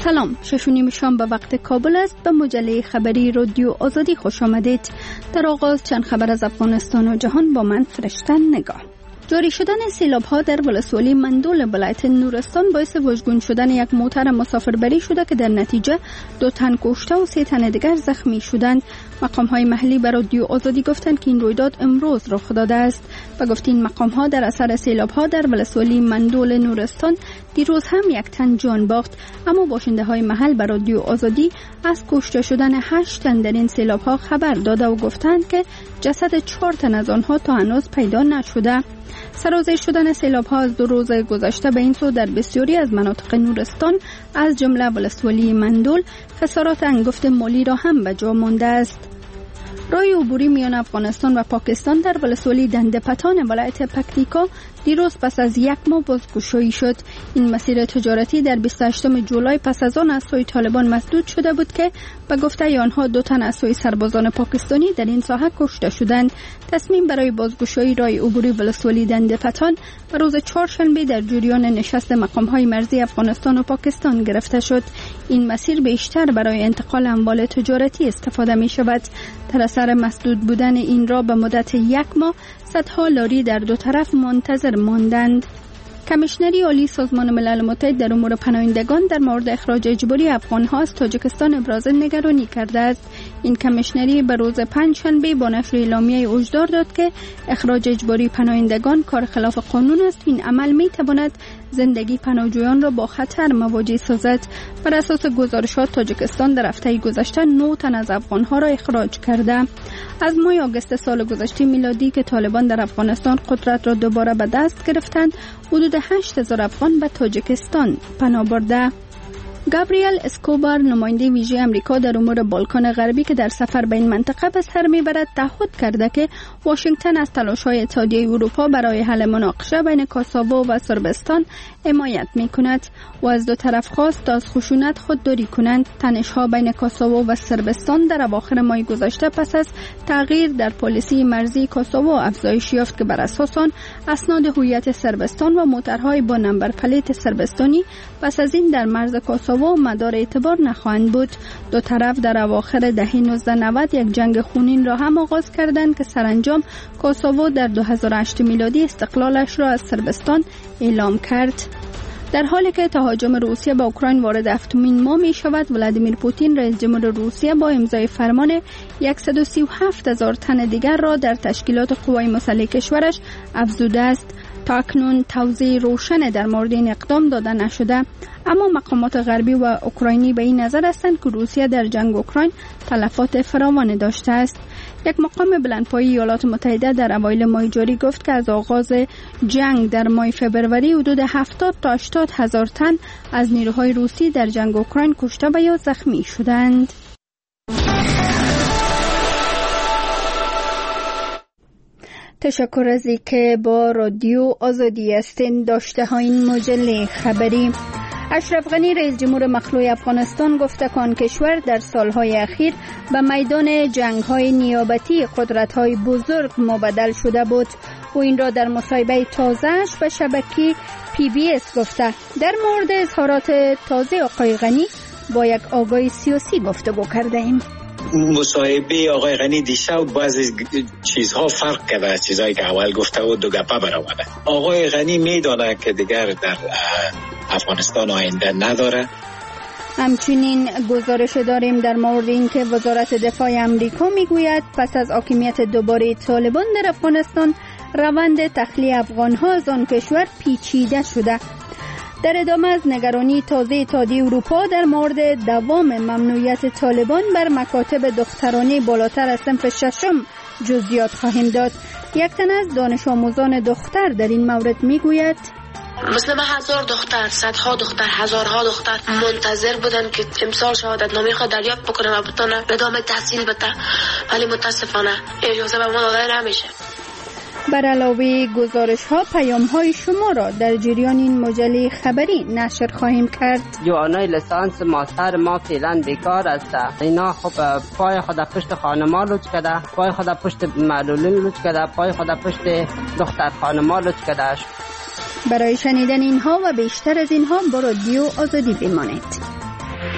سلام، 6:30 شام به وقت کابل است. به مجله خبری رادیو آزادی خوش آمدید. در آغاز چند خبر از افغانستان و جهان با من فرشته نگاه. جاری شدن سیلاب‌ها در ولسوالی مندول ولایت نورستان باعث واژگون شدن یک موتر مسافربری شده که در نتیجه 2 تن کشته و 3 تن دیگر زخمی شدند. مقام‌های محلی به رادیو آزادی گفتند که این رویداد امروز رخ داده است. و گفت این مقام‌ها در اثر سیلاب‌ها در ولسوالی مندول نورستان دیروز هم 1 تن جان باخت، اما باشنده‌های محل به رادیو آزادی از کشته شدن 8 تن در این سیلاب‌ها خبر داده و گفتند که جسد 4 تن از آنها تا هنوز پیدا نشده. سرازیر شدن سیلاب‌ها از 2 روز گذشته به این سو در بسیاری از مناطق نورستان از جمله ولسوالی مندول خسارات انگفت مالی را هم به جا مانده است. راه عبوری میان افغانستان و پاکستان در ولسوالی دندپتان ولایت پکتیکا دیروز پس از 1 ماه بازگشایی شد. این مسیر تجارتی در 28 جولای پس از آن از سوی طالبان مسدود شده بود که به گفته آنها 2 تن از سوی سربازان پاکستانی در این ساحه کشته شدند. تصمیم برای بازگشایی راه عبوری ولسوالی دندپتان به روز چهارشنبه در جریان نشست مقام‌های مرزی افغانستان و پاکستان گرفته شد. این مسیر بیشتر برای انتقال اموال تجارتی استفاده می شود. در اثر مسدود بودن این راه به مدت 1 ماه صدها لاری در 2 طرف منتظر ماندند. کمیشنری عالی سازمان ملل متحد در امور پناهندگان در مورد اخراج اجباری افغان‌ها از تاجیکستان ابراز نگرانی کرده است. این کمیشنری به روز پنجشنبه با نشر اعلامیه هشدار داد که اخراج اجباری پناهندگان کار خلاف قانون است. این عمل می‌تواند زندگی پناهجویان را با خطر مواجه سازد. بر اساس گزارشات تاجیکستان در هفته گذشته 9 تن از افغان‌ها را اخراج کرده. از ماه آگوست سال گذشته میلادی که طالبان در افغانستان قدرت را دوباره به دست گرفتند، حدود 8000 افغان به تاجیکستان پناه برده. گابریل اسکوبار، نماینده ویژه امریکا در امور بالکان غربی که در سفر به این منطقه به سر میبرد، تعهد کرده که واشنگتن از تلاش‌های اتحادیه اروپا برای حل مناقشه بین کوسوو و صربستان حمایت میکند و از 2 طرف خواست تا از خشونت خودداری کنند. تنش‌ها بین کوسوو و صربستان در اواخر ماه گذشته پس از تغییر در پالیسی مرزی کوسوو افزایش یافت که بر اساس آن اسناد هویت صربستان و موترهای با نمبر پلیت صربستانی پس از این در مرز کوسوو مدار اعتبار نخواهند بود. 2 طرف در اواخر دهه 1990 یک جنگ خونین را هم آغاز کردند که سرانجام کوسوو در 2008 میلادی استقلالش را از صربستان اعلام کرد. در حالی که تهاجم روسیه به اوکراین وارد 7مین ماه می شود، ولادیمیر پوتین رئیس جمهور روسیه با امضای فرمان 137,000 تن دیگر را در تشکیلات قوای مسلح کشورش افزوده است. تا اکنون توضیح روشن در مورد این اقدام داده نشده، اما مقامات غربی و اوکراینی به این نظر هستند که روسیه در جنگ اوکراین تلفات فراوانی داشته است. یک مقام بلندپایه ایالات متحده در اوایل ماه جاری گفت که از آغاز جنگ در ماه فوریه حدود 70 تا 80 هزار تن از نیروهای روسی در جنگ اوکراین کشته و یا زخمی شدند. تشکر از اینکه با رادیو آزادی هستین. داشته ها این مجله خبری. اشرف غنی رئیس جمهور مخلوع افغانستان گفته که آن کشور در سالهای اخیر به میدان جنگ‌های نیابتی قدرت‌های بزرگ مبدل شده بود و این را در مصاحبه تازه‌اش به شبکه PBS گفته. در مورد اظهارات تازه آقای غنی با یک آگاه سیاسی گفتگو کرده ایم. مصاحبه آقای غنی دیشب بعضی چیزها فرق کرده از چیزهایی که اول گفته و 2 گپه برآمده. آقای غنی میدونه که دیگر در افغانستان آینده نداره. همچنین گزارش داریم در مورد اینکه وزارت دفاع امریکا میگوید پس از حاکمیت دوباره طالبان در افغانستان روند تخلیه افغان‌ها از آن کشور پیچیده شده. در ادامه از نگرانی تازه اتحادیه اروپا در مورد دوام ممنوعیت طالبان بر مکاتب دخترانه بالاتر از صنف 6 جزئیات خواهیم داد. یک تن از دانش آموزان دختر در این مورد میگوید مثل 1000 دختر، صدها دختر، هزارها دختر منتظر بودن که امسال شهادت نامه خود دریافت بکنه و بتونه ادامه تحصیل بده، ولی متاسفانه اجازه به ما داده نمیشه. بر علاوه گزارش ها پیام های شما را در جریان این مجله خبری نشر خواهیم کرد. جوانای لیسانس ماستر ما فعلا بیکار است. اینا خب پای خود پشت خانما لوچ کرده، پای خود پشت معلولین لوچ کرده، پای خود پشت دختر خانما لوچ کرده. برای شنیدن اینها و بیشتر از اینها با رادیو آزادی بمانید.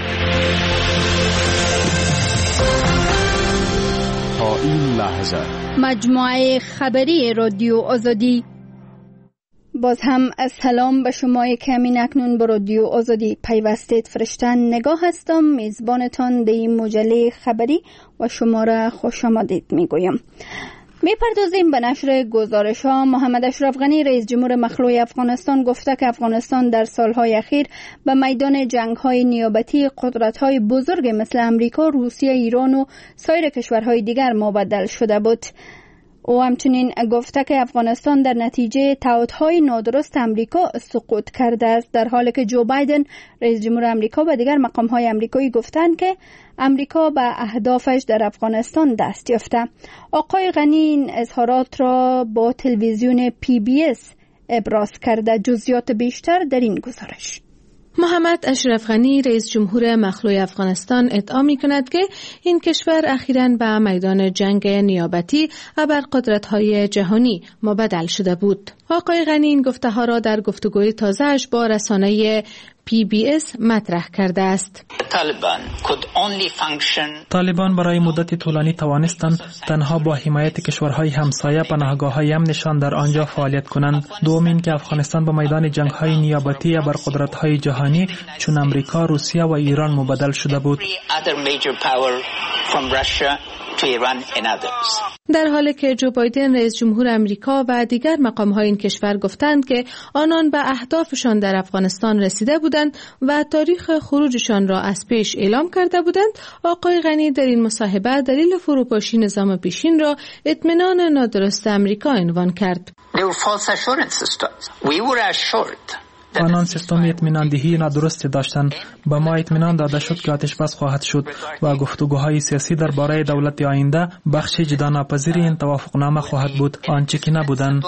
تا این لحظه. مجموعه خبری رادیو آزادی. باز هم از سلام به شما که همین اکنون به رادیو آزادی پیوستید. فرشتن نگاه هستم، میزبانتان در این مجله خبری و شما را خوش آمدید میگویم. میپردازیم به نشر گزارش ها. محمد اشرف غنی رئیس جمهور مخلوع افغانستان گفته که افغانستان در سالهای اخیر به میدان جنگ های نیابتی قدرت های بزرگ مثل امریکا، روسیه، ایران و سایر کشورهای دیگر مبدل شده بود. او همچنین گفته که افغانستان در نتیجه تعهدهای نادرست امریکا سقوط کرده است، در حالی که جو بایدن رئیس جمهور امریکا و دیگر مقام‌های امریکایی گفتند که امریکا به اهدافش در افغانستان دست یافته. آقای غنی این اظهارات را با تلویزیون PBS ابراز کرده. جزئیات بیشتر در این گزارش. محمد اشرف غنی رئیس جمهور مخلوع افغانستان ادعا می‌کند که این کشور اخیراً به میدان جنگ نیابتی ابرقدرت‌های جهانی مبدل شده بود. آقای غنی این گفته‌ها را در گفتگوی تازه‌اش با رسانه PBS مطرح کرده است. طالبان برای مدت طولانی توانستند تنها با حمایت کشورهای همسایه پناهگاه‌های امنشان در آنجا فعالیت کنند. دوم این که افغانستان به میدان جنگ‌های نیابتی ابرقدرت‌های جهانی چون امریکا، روسیه و ایران مبدل شده بود. در حالی که جو بایدن رئیس جمهور امریکا و دیگر مقام‌های این کشور گفتند که آنان به اهدافشان در افغانستان رسیده بودند و تاریخ خروجشان را از پیش اعلام کرده بودند، آقای غنی در این مصاحبه دلیل فروپاشی نظام پیشین را اطمینان نادرست امریکا عنوان کرد. آنان سیستم اطمینان دهی نادرستی داشتند. به ما اطمینان داده شد که آتش بس خواهد شد و گفتگوهای سیاسی درباره دولت آینده بخش جدا ناپذیر این توافقنامه خواهد بود، آنچه که نبودند.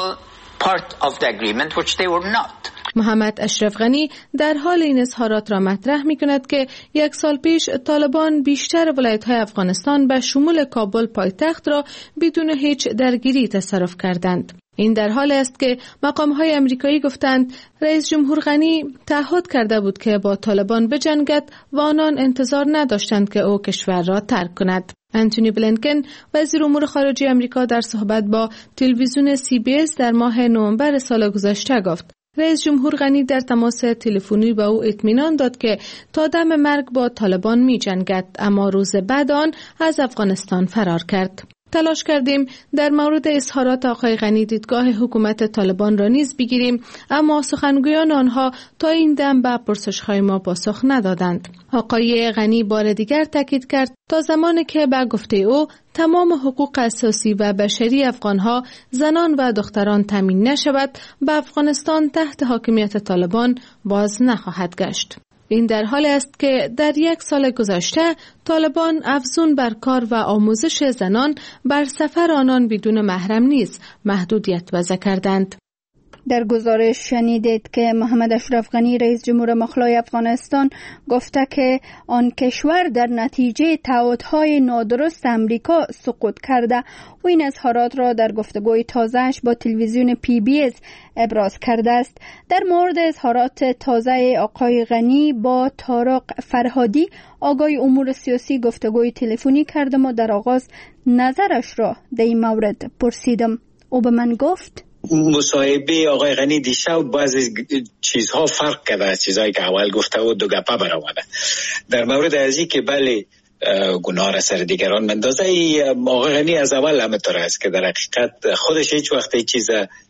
محمد اشرف غنی در حال این اظهارات را مطرح می کند که یک سال پیش طالبان بیشتر ولایت‌های افغانستان به شمول کابل پایتخت را بدون هیچ درگیری تصرف کردند. این در حال است که مقام‌های امریکایی گفتند رئیس جمهور غنی تعهد کرده بود که با طالبان بجنگد و آنان انتظار نداشتند که او کشور را ترک کند. انتونی بلینکن وزیر امور خارجه امریکا در صحبت با تلویزیون CBS در ماه نوامبر سال گذشته گفت رئیس جمهور غنی در تماس تلفنی به او اطمینان داد که تا دم مرگ با طالبان می جنگد، اما روز بعد آن از افغانستان فرار کرد. تلاش کردیم در مورد اظهارات آقای غنی دیدگاه حکومت طالبان را نیز بگیریم، اما سخنگویان آنها تا این دم به پرسش‌های ما پاسخ ندادند. آقای غنی بار دیگر تاکید کرد تا زمانی که به گفته او تمام حقوق اساسی و بشری افغانها، زنان و دختران تامین نشود، به افغانستان تحت حاکمیت طالبان باز نخواهد گشت. این در حال است که در یک سال گذشته طالبان افزون بر کار و آموزش زنان بر سفر آنان بدون محرم نیز محدودیت وضع کردند. در گزارش شنیدید که محمد اشرف غنی رئیس جمهور مخلوع افغانستان گفته که آن کشور در نتیجه تعهدهای نادرست امریکا سقوط کرده و این اظهارات را در گفتگوی تازه‌اش با تلویزیون PBS ابراز کرده است. در مورد اظهارات تازه آقای غنی با طارق فرهادی آگاه امور سیاسی گفتگوی تلفنی کردم و در آغاز نظرش را در این مورد پرسیدم. او به من گفت مصاحبه آقای غنی دیشب بعضی چیزها فرق کرده از چیزهایی که اول گفته و دو گپه برآمده. در مورد ازی که بله گناه را سر دیگران مندازه، آقای غنی از اول همینطور است که در حقیقت خودش هیچ وقت چیز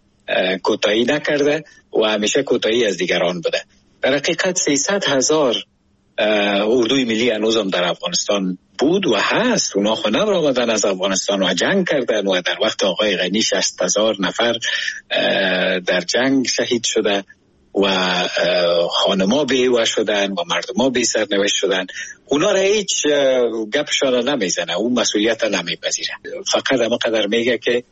کوتاهی نکرده و همیشه کوتاهی از دیگران بوده. در حقیقت 300,000 اردوی ملی هنوزم در افغانستان بود و هست. اونا خو نبرآمدن از افغانستان و جنگ کردن و در وقت آقای غنی 60,000 نفر در جنگ شهید شده و خانما بیوه شدن و مردما بی سرنوشت شدن. اونا را هیچ گپشان نمیزنه، اون مسئولیت نمیپذیره. فقط همه قدر میگه که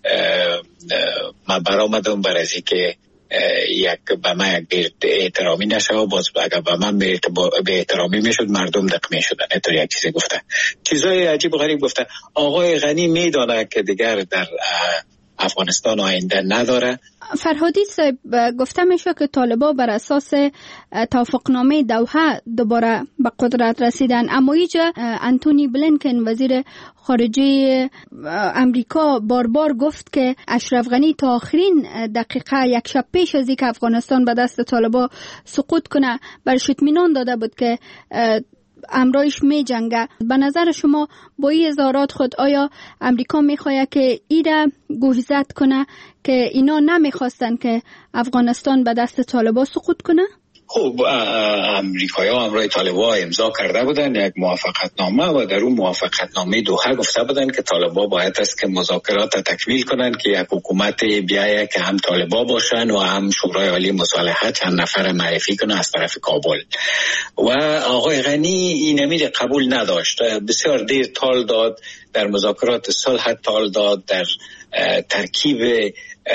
من برآمدم برای از که به من یک احترامی نشه و باز اگر به من به احترامی میشد مردم دق میشدن. اینطور یک چیزی گفته، چیزای عجیب و غریب گفته. آقای غنی میدانه که دیگر در افغانستان آینده نداره، فرهادی صاحب، گفته میشه که طالبان بر اساس توافقنامه دوحه دوباره به قدرت رسیدن، اما اینجا انتونی بلینکن وزیر خارجه امریکا بار گفت که اشرف غنی تا آخرین دقیقه یک شب پیش از اینکه افغانستان به دست طالبان سقوط کنه برش اطمینان داده بود که امرایش می جنگه. به نظر شما با این اظهارات خود آیا امریکا میخواد که ایره گوشزد کنه که اینا نمیخواستن که افغانستان به دست طالبان سقوط کنه؟ خب امریکایی‌ها همراه طالبان امضا کرده بودن یک موافقتنامه و در اون موافقتنامه دوحه گفته بودن که طالبان باید است که مذاکرات تکمیل کنن که یک حکومت بیایه که هم طالبان باشن و هم شورای عالی مصالحت چند نفر معرفی کنه از طرف کابل. و آقای غنی این امیر قبول نداشت، بسیار دیر تال داد، در مذاکرات صلح تال داد، در ترکیب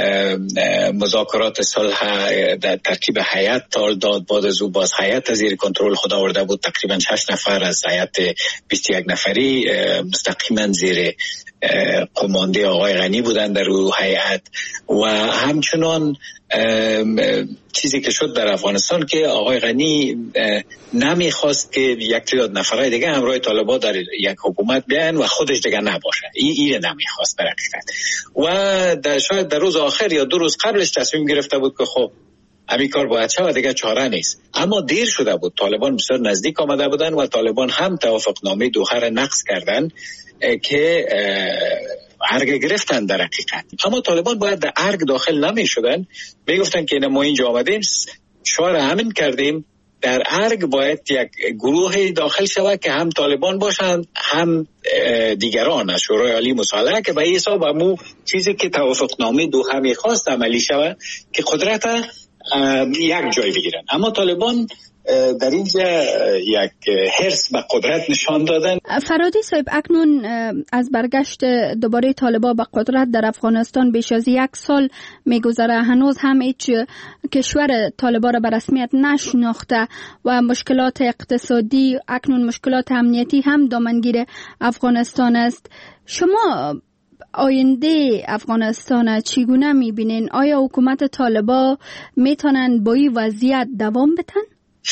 مذاکرات صلح در ترکیب هیئت تال داد. بعد از او باز هیئت زیر کنترل خود آورده بود، تقریبا 6 نفر از هیئت 21 نفری مستقیما زیر قمانده آقای غنی بودن در او هیئت. و همچنان چیزی که شد در افغانستان که آقای غنی نمیخواست که یک تعداد نفرای دیگه همراه طالبان در یک حکومت بیان و خودش دیگه نباشه، این نمیخواست در حقیقت. و شاید در روز آخر یا 2 روز قبلش تصمیم گرفته بود که خب همین کار باید شود، دیگه چاره نیست. اما دیر شده بود، طالبان بسیار نزدیک آمده بودن و طالبان هم توافقنامه دوحه را نقض کردن که ارگ گرفتن در حقیقت. اما طالبان باید در ارگ داخل نمی شدن، می گفتن که ما اینجا آمدیم شعار همین کردیم، در ارگ باید یک گروه داخل شود که هم طالبان باشند هم دیگران از شورای عالی مصالحه، که به این حساب همون چیزی که توافقنامه دوحه میخواست عملی شود که قدرت یک جای بگیرن. اما طالبان در اینجا یک حرص به قدرت نشان دادن. فرهادی صاحب، اکنون از برگشت دوباره طالبان به قدرت در افغانستان بیش از 1 سال میگذره، هنوز هم هیچ کشور طالبان را به رسمیت نشناخته و مشکلات اقتصادی، اکنون مشکلات امنیتی هم دامنگیر افغانستان است. شما آینده افغانستان چگونه میبینین؟ آیا حکومت طالبان میتونن با این وضعیت دوام بدن؟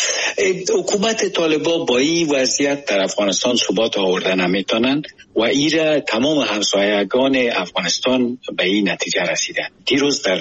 حکومت طالبان با این وضعیت در افغانستان ثبات آوردن نمیتونن و ایره تمام همسایگان افغانستان به این نتیجه رسیدن. دیروز در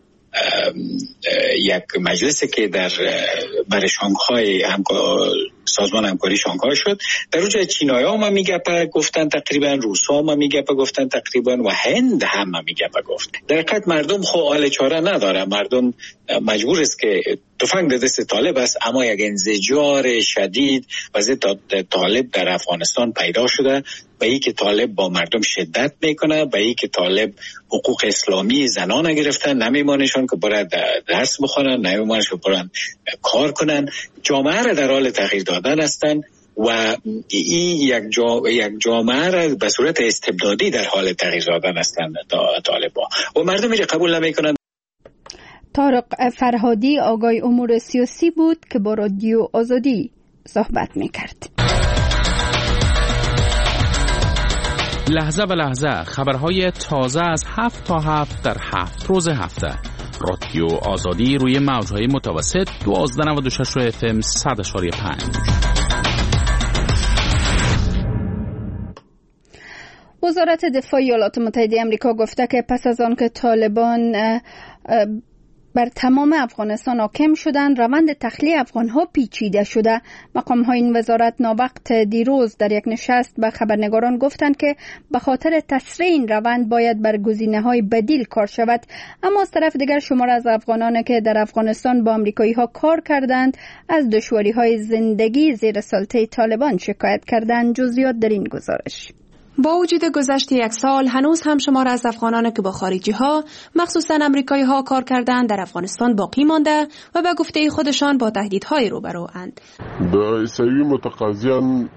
یک مجلسی که برای شانگهای سازمان همکاری شانگهای شد، در اونجا چینایی هم میگه گفتن تقریبا، روس هم میگه گفتن تقریبا و هند هم میگه گفت. در حقیقت مردم خو حال چاره نداره، مردم مجبور است که تفنگ در دست طالب است، اما یک انزجار شدید وضع طالب در افغانستان پیدا شده، به این که طالب با مردم شدت میکنه، به این که طالب حقوق اسلامی زنان گرفتن، نمیمانشون که باید درس بخونن، نمیمانشون برن کار کنن، جامعه را در حال تغییر دادن هستن و این یک جامعه را به صورت استبدادی در حال تغییر دادن هستن طالبان و مردم را قبول نمیکنن. طارق فرهادی، آگای امور سیاسی بود که با رادیو آزادی صحبت میکرد. لحظه به لحظه خبرهای تازه از 7 تا 7 در 7 روز هفته. رادیو آزادی روی موجهای متوسط 1296 FM 100.5. وزارت دفاع ایالات متحده آمریکا گفته که پس از آن که طالبان بر تمام افغانستان حاکم شدن، روند تخلیه افغانها پیچیده شده. مقام‌های این وزارت ناوقت دیروز در یک نشست به خبرنگاران گفتند که به خاطر تسریع این روند باید بر گزینه‌های بدیل کار شود. اما از طرف دیگر شمار از افغانان که در افغانستان با آمریکایی‌ها کار کردند از دشواری‌های زندگی زیر سلطه طالبان شکایت کردند. جزئیات در این گزارش. با وجود گذشت 1 سال هنوز هم شمار از افغانان که با خارجی ها مخصوصا امریکایی ها کار کردند در افغانستان باقی مانده و به گفته خودشان با تهدیدهای روبرو اند. د عیسوي متقاضیان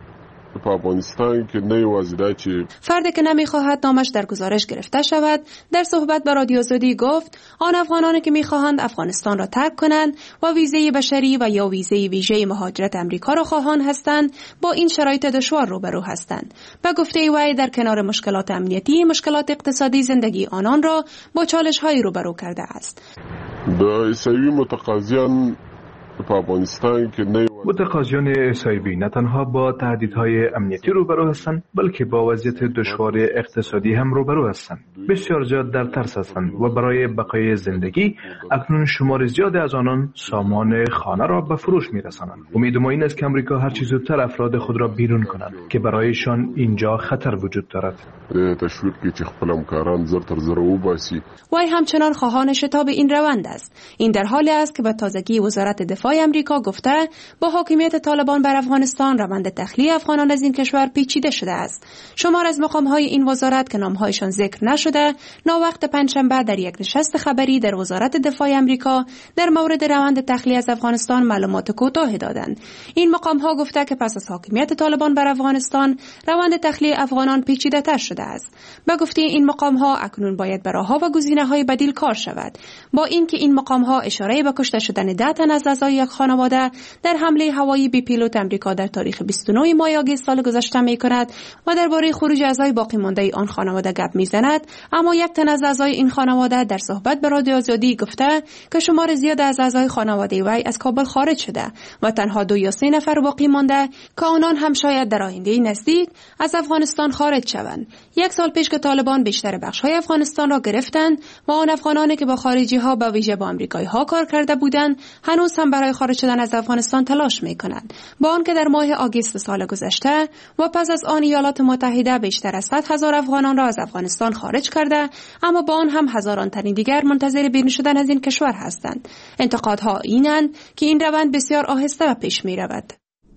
افغانستان که نه وازده چی فردی که نمیخواهد نامش در گزارش گرفته شود در صحبت با رادیو آزادی گفت آن افغانانی که میخواهند افغانستان را ترک کنند و ویزه بشری و یا ویزه ویژه مهاجرت امریکا را خواهان هستند با این شرایط دشوار روبرو هستند. به گفته وی در کنار مشکلات امنیتی مشکلات اقتصادی زندگی آنان را با چالش‌های روبرو کرده است. د عیسوی متقاضیان په افغانستان کې نه متقاضیان عیسوی نه تنها با تهدیدهای امنیتی روبرو هستند بلکه با وضعیت دشوار اقتصادی هم روبرو هستند. بسیار زیاد در ترس هستند و برای بقای زندگی اکنون شمار زیاد از آنان سامان خانه را به فروش می‌رسانند. امید ما این است که امریکا هر چه زودتر افراد خود را بیرون کنند که برایشان اینجا خطر وجود دارد. تشویق کې چې خپل همکاران زر تر زر وباسي. وی همچنان خواهان شتاب این روند است. این در حالی است که به تازگی وزارت دفاع امریکا گفته با حاکمیت طالبان بر افغانستان روند تخلیه افغانان از این کشور پیچیده شده است. شمار از مقام‌های این وزارت که نام‌هایشان ذکر نشده، ناوقت پنجشنبه در یک نشست خبری در وزارت دفاع امریکا در مورد روند تخلیه از افغانستان معلومات کوتاه دادند. این مقام‌ها گفته که پس از حاکمیت طالبان بر افغانستان روند تخلیه افغانان پیچیده‌تر شده است. به گفته این مقام‌ها اکنون باید بر راه‌ها و گزینه‌های بدیل کار شود. با اینکه این مقام‌ها اشاره به کشته شدن 10 تن از اعضای یک خانواده در حمله هوایی بی پیلوت امریکا در تاریخ 29 ماه آگوست سال گذشته می‌کند و درباره خروج اعضای باقی مانده آن خانواده گپ می‌زند، اما یک تن از اعضای این خانواده در صحبت به رادیو آزادی گفته که شمار زیاد از اعضای خانواده وی از کابل خارج شده و تنها 2 یا 3 نفر باقی مانده که آنان هم شاید در آینده نزدیک از افغانستان خارج شوند. 1 سال پیش که طالبان بیشتر بخش‌های افغانستان را گرفتند و آن افغانانی که با خارجی‌ها به ویژه با آمریکایی‌ها کار کرده بودند هنوز هم برای خارج شدن از افغانستان تلاش می‌کنند. با آنکه در ماه آگوست سال گذشته و پس از آن ایالات متحده بیشتر از 100,000 افغانان را از افغانستان خارج کرده، اما با آن هم هزاران تن دیگر منتظر بیرون شدن از این کشور هستند. انتقادها اینند که این روند بسیار آهسته و پیش می‌رود.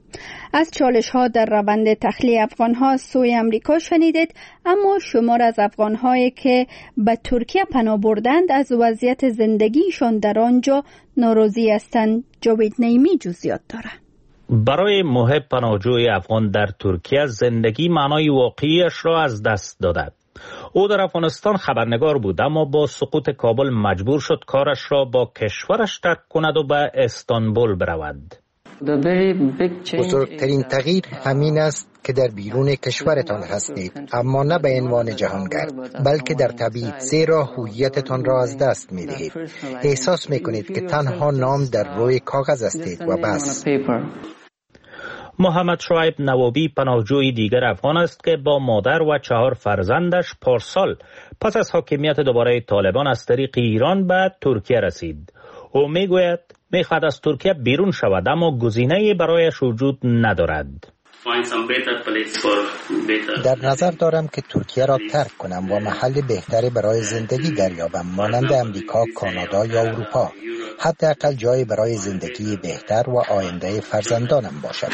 از چالش‌ها در روند تخلیه افغان‌ها سوی امریکا شنیدید، اما شمار از افغان‌هایی که به ترکیه پناه بردند از وضعیت زندگیشان در آنجا ناراضی هستند. جاوید نعیمی جزئیات دارد. برای محب پناهجوی افغان در ترکیه زندگی معنای واقعیش را از دست داده. او در افغانستان خبرنگار بود، اما با سقوط کابل مجبور شد کارش را با کشورش ترک کند و به استانبول برود. بزرگترین تغییر همین است که در بیرون کشورتان هستید، اما نه به عنوان جهانگرد بلکه در طبیعت، زیرا هویتتان را از دست می دهید. احساس می کنید که تنها نام در روی کاغذ هستید و بس. محمد شعیب نوابی پناهجوی دیگر افغان است که با مادر و 4 فرزندش پارسال پس از حاکمیت دوباره طالبان از طریق ایران به ترکیه رسید. او میگوید میخواهد از ترکیه بیرون شود، اما گزینه‌ای برایش وجود ندارد. در نظر دارم که ترکیه را ترک کنم و محل بهتری برای زندگی دریابم، مانند امریکا، کانادا یا اروپا. حداقل جایی برای زندگی بهتر و آینده فرزندانم باشد.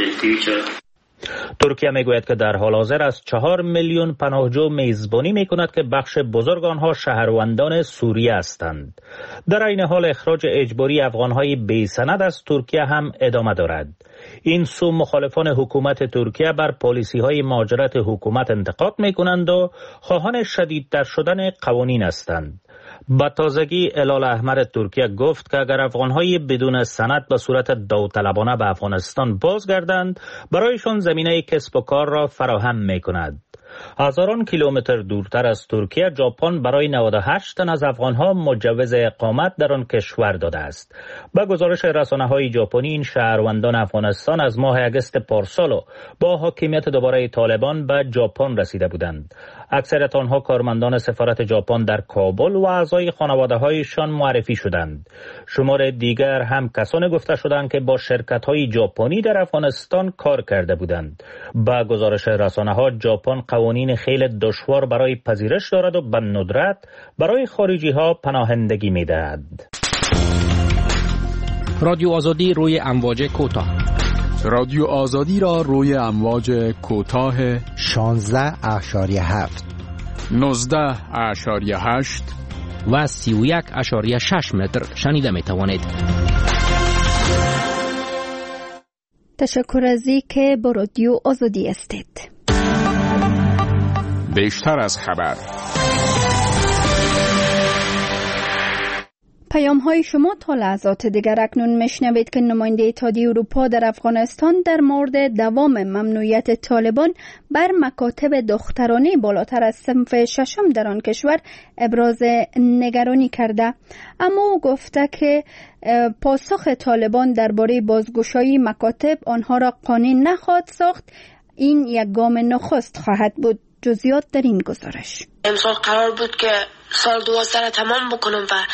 ترکیه میگوید که در حال حاضر از 4 میلیون پناهجو میزبانی میکند که بخش بزرگ آنها شهروندان سوریه هستند. در این حال اخراج اجباری افغانهای بی سند از ترکیه هم ادامه دارد. این سو مخالفان حکومت ترکیه بر پالیسی‌های مهاجرت حکومت انتقاد میکنند و خواهان شدیدتر شدن قوانین هستند. با تازگی هلال احمر ترکیه گفت که اگر افغانهای بدون سند به صورت داوطلبانه به افغانستان بازگردند، برایشان زمینه کسب و کار را فراهم میکند. هزاران کیلومتر دورتر از ترکیه، ژاپن برای 98 تن از افغانها مجوز اقامت در آن کشور داده است. به گزارش رسانه‌های ژاپنی، این شهروندان افغانستان از ماه اگست پارسال با حاکمیت دوباره طالبان به ژاپن رسیده بودند. اکثریت آنها کارمندان سفارت ژاپن در کابل و اعضای خانواده‌هایشان معرفی شدند. شمار دیگر هم کسانی گفته شدند که با شرکت‌های ژاپنی در افغانستان کار کرده بودند. با گزارش رسانه‌ها، ژاپن قوانین خیلی دشوار برای پذیرش دارد و به ندرت برای خارجی‌ها پناهندگی می‌دهد. رادیو آزادی روی امواج کوتاه. رادیو آزادی را روی امواج کوتاه 16.7 19.8 و 31.6 متر شنیده می توانید. تشکر از که با رادیو آزادی هستید. بیشتر از خبر. پیام های شما تا لحظات دیگر. اکنون میشنوید که نماینده اتحادیه اروپا در افغانستان در مورد دوام ممنوعیت طالبان بر مکاتب دخترانه بالاتر از صنف ششم در آن کشور ابراز نگرانی کرده، اما او گفته که پاسخ طالبان درباره بازگشایی مکاتب آنها را قانع نخواهد ساخت. این یک گام نخست خواهد بود. جزئیات در این گزارش. امسال قرار بود که سال 12 تمام بکنم و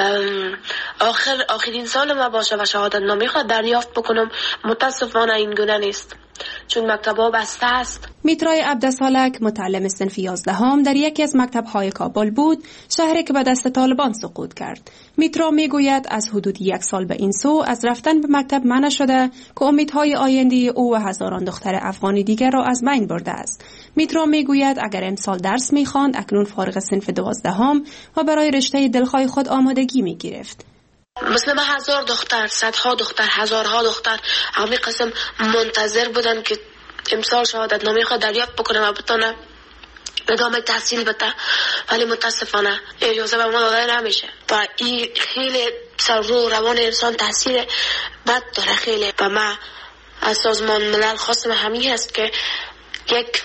آخرین سال ما باشه و شهادت نامه خود دریافت بکنم. متاسفانه این گونه نیست چون مکتب‌ها بسته است. میترای عبدالسالک متعلم صنف 11 در یکی از مکتب‌های کابل بود، شهری که به دست طالبان سقوط کرد. میترا میگوید از حدود 1 سال به این سو از رفتن به مکتب منع شده که امیدهای آینده او و هزاران دختر افغانی دیگر را از بین برده است. میترا میگوید اگر امسال درس میخواند اکنون فارغ صنف 12 و برای رشته دلخواه خود آمادگی میگرفت. مثل من 1000 دختر، صدها دختر، هزارها دختر همین قسم منتظر بودن که امسال شهادت نامه خود دریافت بکنم و بتونم ادامه تحصیل بده، ولی متاسفانه اجازه به ما داده نمیشه و این خیلی سر رو روان انسان تاثیر بد داره خیلی. و من از سازمان ملل خواستم همین هست که یک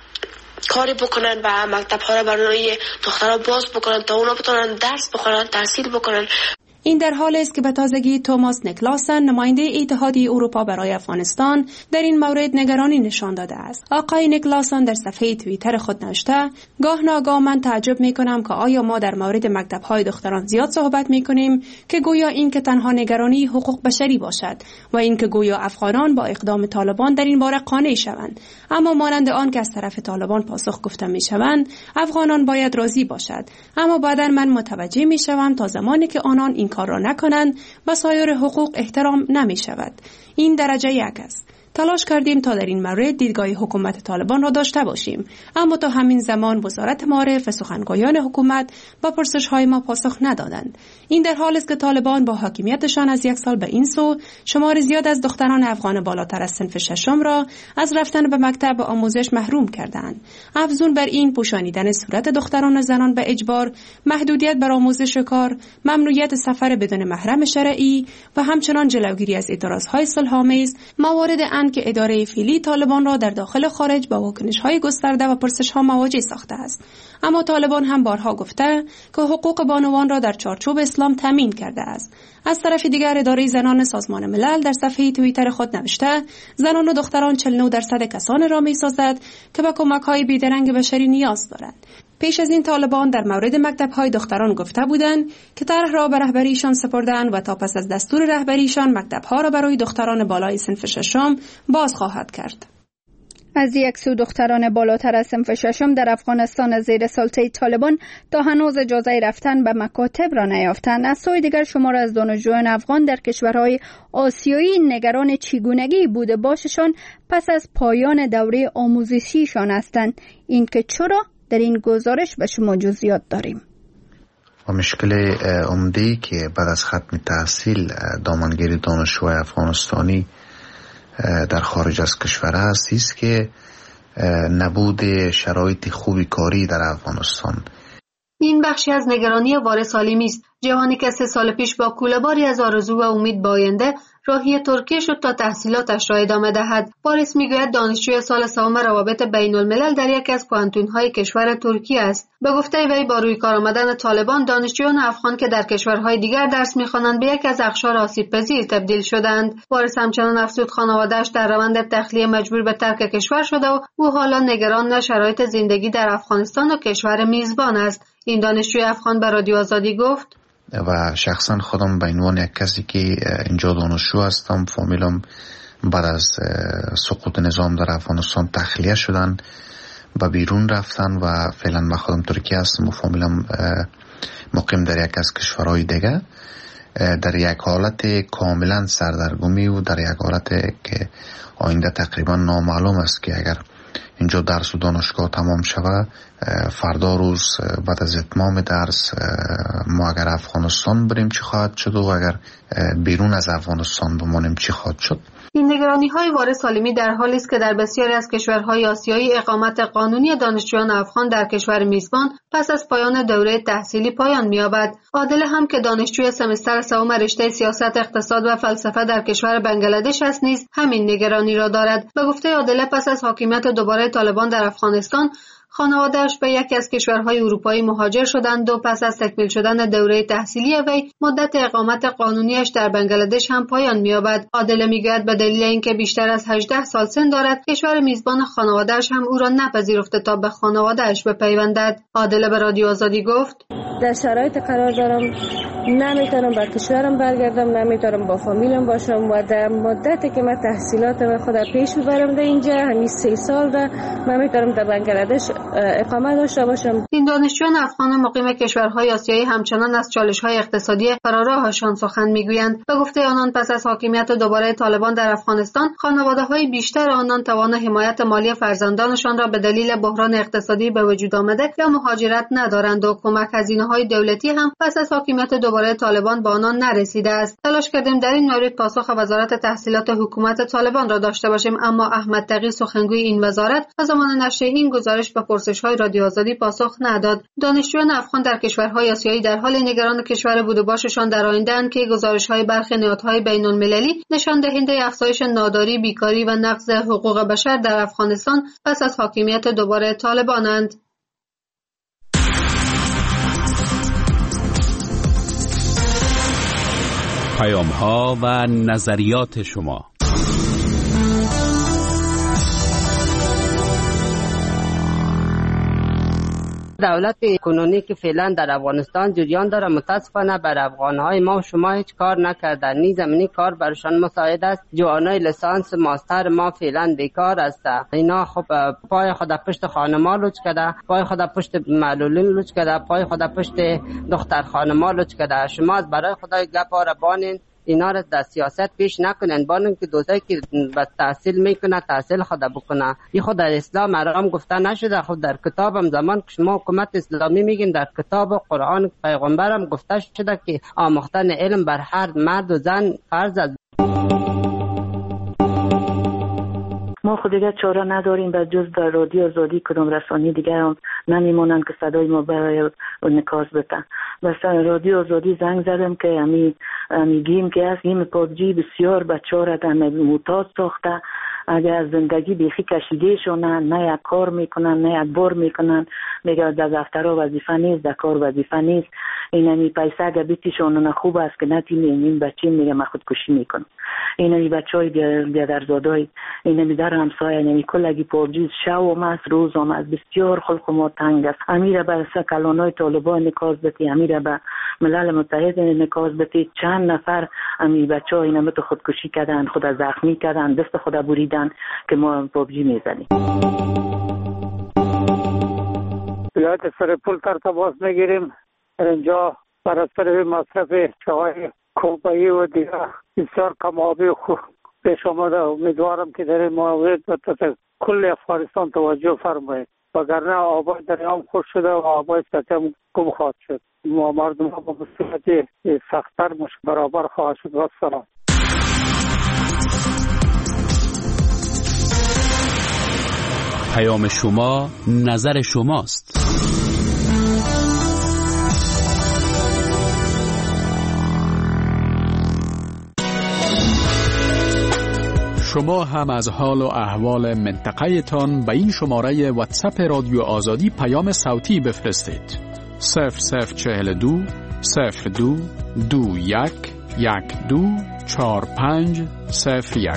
کاری بکنن و مکتب ها را برای دخترها باز بکنن تا اونا بتونن درس بخونن، تحصیل بکنن. این در حالی است که به تازگی توماس نیکلاسن نماینده اتحادیه اروپا برای افغانستان در این مورد نگرانی نشان داده است. آقای نیکلاسن در صفحه توییتر خود نوشته: گاه ناگاه من تعجب می‌کنم که آیا ما در مورد مکتب‌های دختران زیاد صحبت می‌کنیم که گویا این که تنها نگرانی حقوق بشری باشد و این که گویا افغانان با اقدام طالبان در این باره قانع شوند، اما مانند آن که از طرف طالبان پاسخ گفته می‌شوند افغانان باید راضی باشد، اما بعدا من متوجه می‌شوم تا زمانی که آنان این کار را نکنند و سایر حقوق احترام نمی شود. این درجه 1 است. تلاش کردیم تا در این مورد دیدگاه حکومت طالبان را داشته باشیم، اما تا همین زمان وزارت معارف و سخنگویان حکومت با پرسش‌های ما پاسخ ندادند. این در حالی است که طالبان با حاکمیتشان از 1 سال به این سو شمار زیاد از دختران افغان بالاتر از صنف 6 را از رفتن به مکتب و آموزش محروم کردند. افزون بر این پوشانیدن صورت دختران و زنان به اجبار، محدودیت بر آموزش کار، ممنوعیت سفر بدون محرم شرعی و همچنان جلوگیری از اعتراض‌های صلح‌آمیز موارد که اداره فعلی طالبان را در داخل و خارج با واکنش‌های گسترده و پرسش‌ها مواجه ساخته است. اما طالبان هم بارها گفته که حقوق بانوان را در چارچوب اسلام تامین کرده است. از طرف دیگر اداره زنان سازمان ملل در صفحه توییتر خود نوشته: زنان و دختران 49% کسانی را می‌سازد که به کمک‌های بیدرنگ بشری نیاز دارند. پیش از این طالبان در مورد مکتب‌های دختران گفته بودند که طرح را به رهبریشان سپردند و تا پس از دستور رهبریشان مکتب‌ها را برای دختران بالای صنف 6 باز خواهد کرد. از یک سو دختران بالاتر از صنف 6 در افغانستان از زیر سلطه طالبان تا هنوز اجازه رفتن به مکاتب را نیافتند. از سوی دیگر شمار از دانشجویان افغان در کشورهای آسیایی نگران چگونگی بوده باششان پس از پایان دوره آموزشیشان هستند. این که چرا در این گزارش به شما جزئیات داریم. و مشکل عمده‌ای که بعد از ختم تحصیل دامنگیری دانشجوهای افغانستانی در خارج از کشور است که نبود شرایط خوبی کاری در افغانستان. این بخشی از نگرانی وارث سالیمی است، جوانی که 3 سال پیش با کوله‌باری از آرزو و امید به آینده راهی ترکیه شد تا تحصیلاتش را ادامه دهد. وارث میگوید دانشجوی سال 3 روابط بین الملل در یکی از پوهنتون‌های کشور ترکیه است. به گفته وی با روی کار آمدن طالبان دانشجویان افغان که در کشورهای دیگر درس می‌خوانند به یکی از اقشار آسیب‌پذیر تبدیل شدند. وارث همچنان افزود خانواده‌اش در روند تخلیه مجبور به ترک کشور شده و او حالا نگران شرایط زندگی در افغانستان و کشور میزبان است. این دانشجوی افغان به رادیو آزادی گفت: و شخصا خودم به عنوان یک کسی که اینجا دانشجو هستم، فامیلم بعد از سقوط نظام در افغانستان تخلیه شدن و بیرون رفتن و فعلا من خودم ترکیه هستم و فامیلم مقیم در یک از کشورهای دیگه، در یک حالت کاملا سردرگمی و در یک حالت که آینده تقریبا نامعلوم است که اگر اینجا درس و دانشگاه تمام شود فردا روز بعد از اتمام درس ما اگر افغانستان بریم چی خواهد شد و اگر بیرون از افغانستان بمانیم چی خواهد شد. این نگرانی‌های وارث سالمی در حالی است که در بسیاری از کشورهای آسیایی اقامت قانونی دانشجویان افغان در کشور میزبان پس از پایان دوره تحصیلی پایان می‌یابد. عادل هم که دانشجوی سمستر سوم رشته سیاست، اقتصاد و فلسفه در کشور بنگلادش است نیز همین نگرانی را دارد. به گفته عادل پس از حاکمیت دوباره طالبان در افغانستان خانواده‌اش به یکی از کشورهای اروپایی مهاجر شدند و پس از تکمیل شدن دوره تحصیلی وی مدت اقامت قانونیش در بنگلادش هم پایان می‌یابد. عادل می‌گوید به دلیل اینکه بیشتر از 18 سال سن دارد کشور میزبان خانواده‌اش هم او را نپذیرفته تا به خانواده‌اش بپیوندد. عادل به رادیو آزادی گفت: در شرایط قرار دارم، نمیتونم به کشورم برگردم، نمیتونم با فامیلم باشم و در مدتی که من تحصیلاتم خود پیش ببرم در اینجا همین 3 سال ده نمیتونم در بنگلادش اقامت داشته باشم. این دانشجویان افغان مقیم کشورهای آسیایی همچنان از چالش‌های اقتصادی فراراهشان سخن میگویند. به گفته آنان پس از حاکمیت دوباره طالبان در افغانستان خانواده‌های بیشتر آنان توان حمایت مالی فرزندانشان را به دلیل بحران اقتصادی به وجود آمده یا مهاجرت ندارند و کمک هزینه‌های دولتی هم پس از حاکمیت دوباره طالبان به آنان نرسیده است. تلاش کردیم در این مورد پاسخ وزارت تحصیلات حکومت طالبان را داشته باشیم، اما احمد تقی سخنگوی این وزارت از زمان نشر این گزارش به پرسش‌های رادیو آزادی پاسخ نداد. دانشجویان افغان در کشورهای آسیایی در حال نگران کشور بود و باششان در آینده‌اند که گزارش‌های برخی نهادهای بین‌المللی نشان دهنده افزایش ناداری، بیکاری و نقض حقوق بشر در افغانستان پس از حاکمیت دوباره طالبانند. پیام‌ها و نظریات شما. دولت کنونی که فعلا در افغانستان جریان داره متاسفانه بر افغانهای ما و شما هیچ کار نکردن. نی زمینی کار برشان مساعد است. جوانای لیسانس ماستر ما فعلا بیکار است. اینا خب پای خود پشت خانما لوچ کرده، پای خود پشت معلولین لوچ کرده، پای خود پشت دختر خانما لوچ کرده. شما از برای خدای گپ را بانین اینا را در سیاست پیش نکنن، بانن که دوستایی که به تحصیل میکنه تحصیل خود بکنه. این خود در اسلام حرام گفته نشده. خود در کتابم زمان که شما حکومت اسلامی میگین در کتاب و قرآن پیغمبرم گفته شده که آموختن علم بر هر مرد و زن فرض است. ما خود دیگه چاره نداریم به جز در رادیو آزادی کدام رسانی دیگه هم نمیمونن که صدای ما برای نکاس بتن. بس رادیو آزادی زنگ زدم که میگیم که از این پابجی بسیار بچه را در معتاد ساخته. اگر از زندگی بیخی کشیده شونن، نه یک کار میکنن نه یک بار میکنن، میگه در دفترها وظیفه نیست، در کار وظیفه نیست. اینمی پیسه اگر بیتیشون خوب است که نتیمی این بچه میگه من خودکشی میکنم. اینمی بچه های بیادرزادای اینمی در همسایه اینمی کلگی پابجی شو است روز است بسیار خلق ما تنگ است. امیره به کلانای طالبان نکاز بتی، امیره به ملل متحد نکاز بتی. چند نفر امی بچه ها اینمی تو خودکشی کردن، خود زخمی کردن، دست خود بریدن که ما پابجی میزنیم. ولایت سرپل تماس میگیریم. اینجا بر اثر مصرف چای کوپایی و دیگر بسیار کم‌آبی پیش آمده. امیدوارم که در این مورد کل افغانستان توجه فرمایید، وگرنه آبای دریام خوش شده و آبای سطح هم گم خواهد شد. مردم ها با مصیبت سخت‌تر برابر خواهد شد. و سلام. پیام شما نظر شماست. شما هم از حال و احوال منطقه تان به این شماره واتساپ رادیو آزادی پیام صوتی بفرستید. 0042 02 21 12 45 01.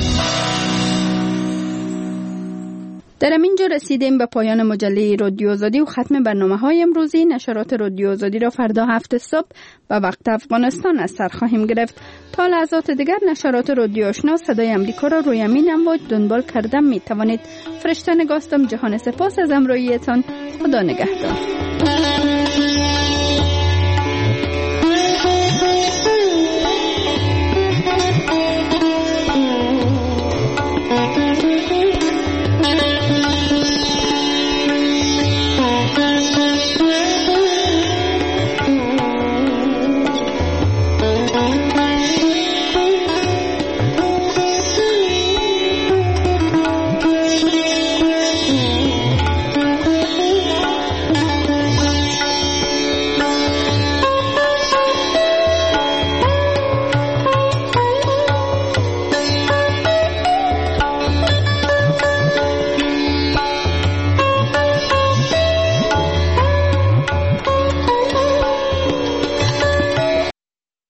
در اینجا رسیدیم به پایان مجله رادیو آزادی و ختم برنامه‌های امروزی. نشرات رادیو آزادی را فردا 7 صبح به وقت افغانستان از سر خواهیم گرفت. تا لحظات دیگر نشرات رادیو آشنا صدای امریکا را روی امین امواج دنبال کردن می توانید. فرشته نگاستم. جهان سپاس از همراهیتان. خدا نگهدار.